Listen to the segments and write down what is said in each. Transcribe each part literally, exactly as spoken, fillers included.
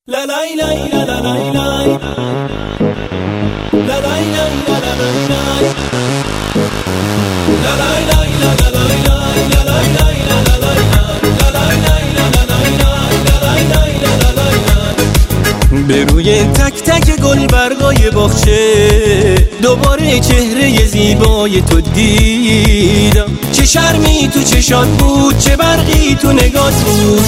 La la la la la la la La la la la la la La la la la la la La la la la la la La la la la la la به روی تک تک گل برگای باغچه دوباره چهره زیبای تو دیدم. چه شرمی تو چشات بود، چه برقی تو نگات بود،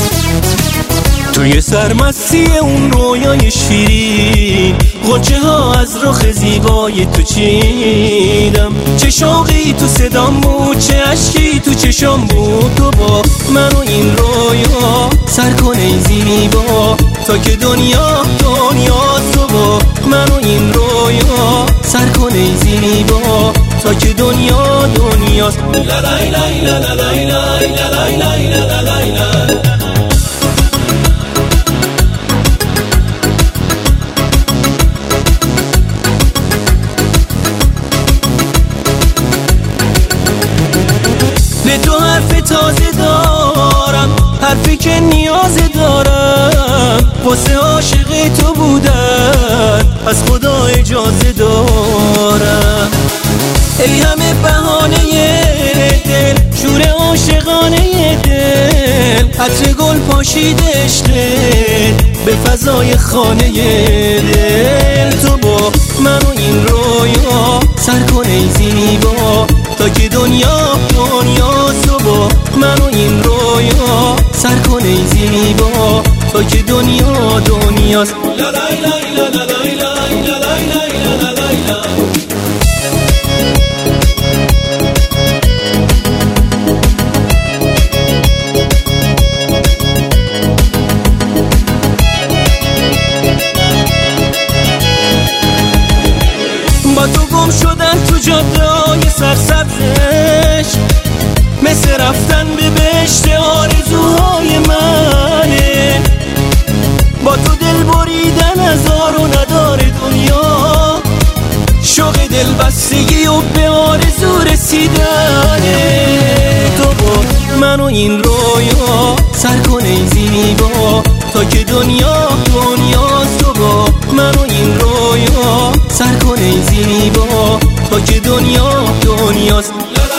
توی سرمستی اون رویای شیرین غنچه ها از رخ زیبای تو چیدم. چه شوقی تو صدام بود، چه عشقی تو چشام بود، تو با من و این رویا سر کن ای زیبا تا که دنیا دنیا تو با من و این رویا سر کن ای زیبا تا که دنیا دنیاست. لا لا لا لا لا لا لا لا لا لا به تو حرف تازه دارم، حرفی که نیاز دارم، واسه عاشق تو بودن از خدا اجازه دارم. ای همه بهانه دل، شور عاشقانه دل، عطر گل پاشید عشقت به فضای خانه دل. تو با من و این رویا سر کن ای زیبا تا که دنیا دنیا تو با من و این رویا سر کن ای زیبا تا که دنیا دنیاست. لا لا لا لا لا لا لا لا لا. با تو گم شدن تو جاده‌های سرسبزش، مثل رفتن به بهشت آرزوهای منه. با تو دل بریدن از آر و ندار دنیا، شوق دل بستگی و به آرزو رسیدنه. تو با من و این رویا سر کن ای زیبا تا که دنیا دنیاست. تو با من و این رویا سر کن ای زیبا تا که دنیا دنیاست.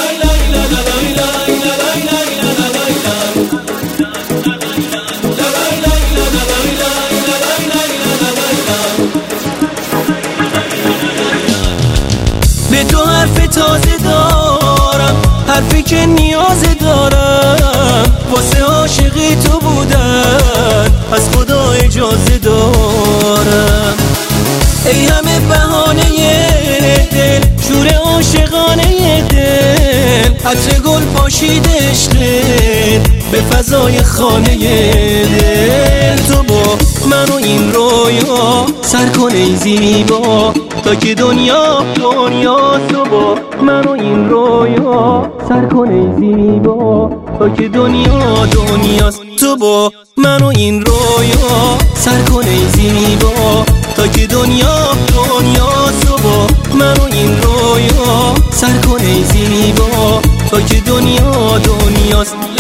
به تو حرف تازه دارم، حرفی که نیاز دارم، واسه عاشق تو بودن از خدا اجازه دارم. ای همه بهانه دل، شور عاشقانه دل، عطر گل پاشید عشقت به فضای خانه دل. تو با من و این رویا سر کن ای زیبا تا که دنیا دنیا. تو با من و این رویا سر کن ای زیبا تا که دنیا دنیاست. تو با من و این رویا سر کن ای زیبا تا که دنیا دنیا. تو با من و این رویا سر کن ای زیبا تا که دنیا دنیاست.